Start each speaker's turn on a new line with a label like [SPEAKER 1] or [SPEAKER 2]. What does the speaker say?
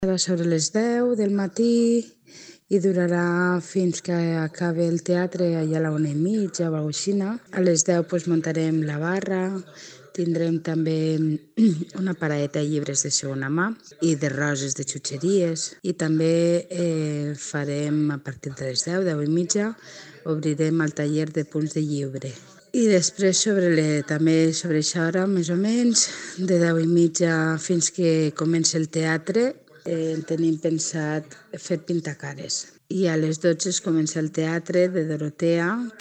[SPEAKER 1] Serà sobre les 10 del matí i durarà fins que acabi el teatre allà a la 1:30 o alguna cosa així. A les 10 muntarem la barra, tindrem també una paradeta de llibres de segona mà i de roses de xutxeries i també farem a partir de les 10, 10:30, obrirem el taller de punts de llibre. I després també sobre aquesta hora, més o menys, de 10:30 fins que comenci el teatre, tenim pensat fer pintacares. I a les 12 comença el teatre de Dorotea,